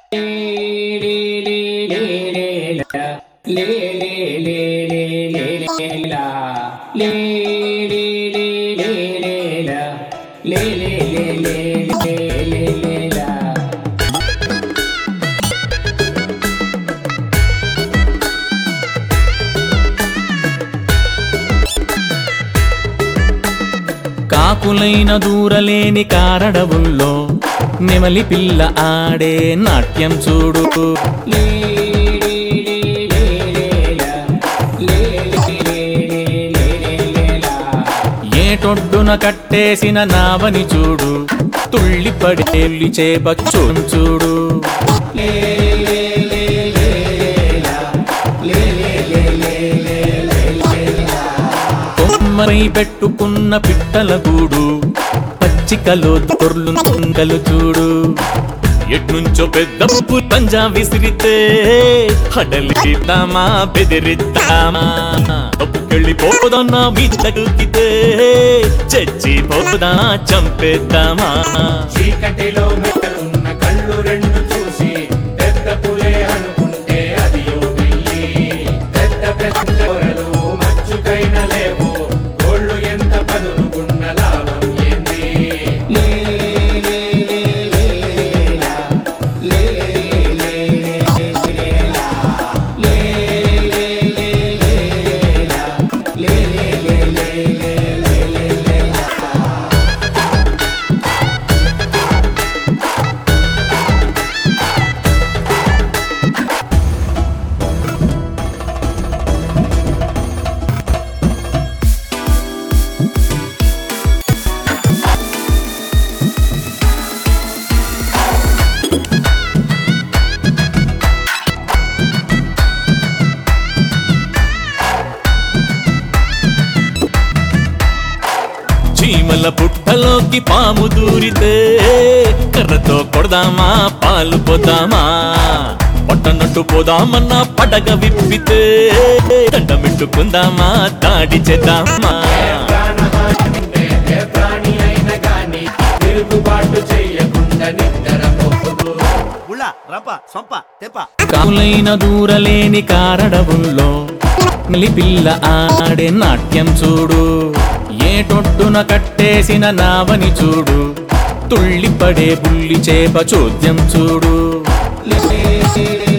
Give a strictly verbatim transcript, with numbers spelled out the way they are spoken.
కాకులైన దూరలేని కారడవుల్లో నెమలి పిల్ల ఆడే నాట్యం చూడు. ఏటొడ్డున కట్టేసిన నావని చూడు, తుళ్ళిపడేలి చేప చూడు. కొమ్మరై పెట్టుకున్న పిట్టల గూడు, పచ్చికలో దొర్లు తుంగలు చూడు. ఎట్నుంచో పెద్ద పంజా విసిరితే హడలిద్దామా బెదిరిద్దామా, తప్పుకెళ్ళిపోదన్నా మీదకితే చచ్చిపోదా చంపేద్దామా. చీకటిలో మెట్టలున్న కళ్ళు రెండు చూసి పెద్ద పులే అనుకుంటే అది యోగిల్లి. పెద్ద పెద్ద పొరలు మచ్చుకైన లేవు, కోళ్ళు ఎంత పదునుకున్న లాభం ఏంది. చీమల పుట్టలోకి పాము దూరితే కర్రతో కొడదామా పాలు పోదామా, పట్టనట్టు పోదామన్నా పడగ విప్పితే దండమిట్టుకుందామా దాడి చేద్దామా. ప్రాణి అయిన గాని తిరుగుబాటు చెయ్యకుండా నిద్రపోదు. కాకులైన దూరలేని కారడవుల్లో పిల్ల ఆడే నాట్యం చూడు. ఏటొట్టున కట్టేసిన నావని చూడు, తుళ్ళిపడే బుల్లి చేప చోద్యం చూడు.